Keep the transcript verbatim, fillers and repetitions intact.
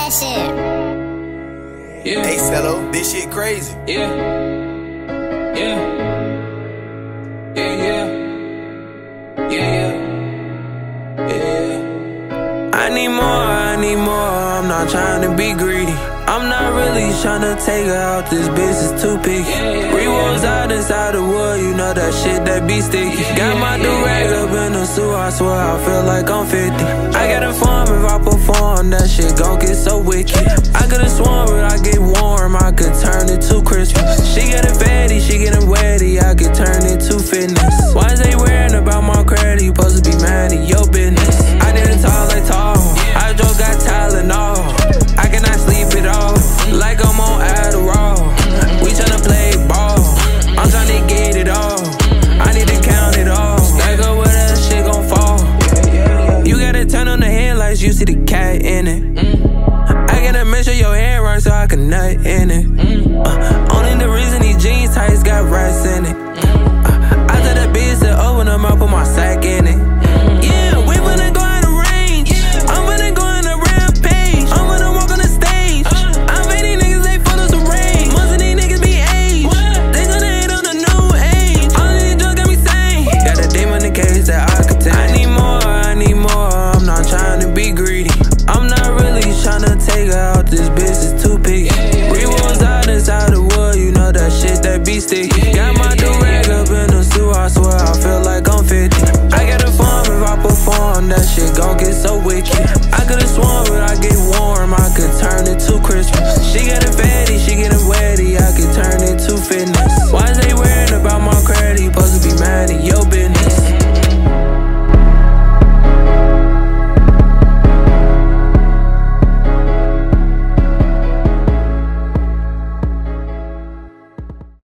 that shit. Yeah. Hey, Cello, this shit crazy. Yeah. Yeah. Yeah, yeah. Yeah, yeah. Yeah. I need more, I need more. I'm not trying to be greedy. I'm not really tryna take her out, this bitch is too picky. Rewards out inside the wood, you know that shit that be sticky. Got my do-rag up in the sewer, I swear I feel like I'm fifty. I get informed if I perform, that shit gon' get so wicked. I could've sworn, but I get warm, I could turn it to Christmas. She getting fatty, she getting wetty, I could turn it to fitness. Why is they worrying about my credit? You supposed to be mad at your business. I didn't talk like tall, I just got Tylenol. I cannot sleep it all, like I'm on Adderall. We tryna play ball, I'm tryna get it all. I need to count it all, stack up where that shit gon' fall. You gotta turn on the headlights, you see the cat in it. I gotta make sure your hair right so I can nut in it.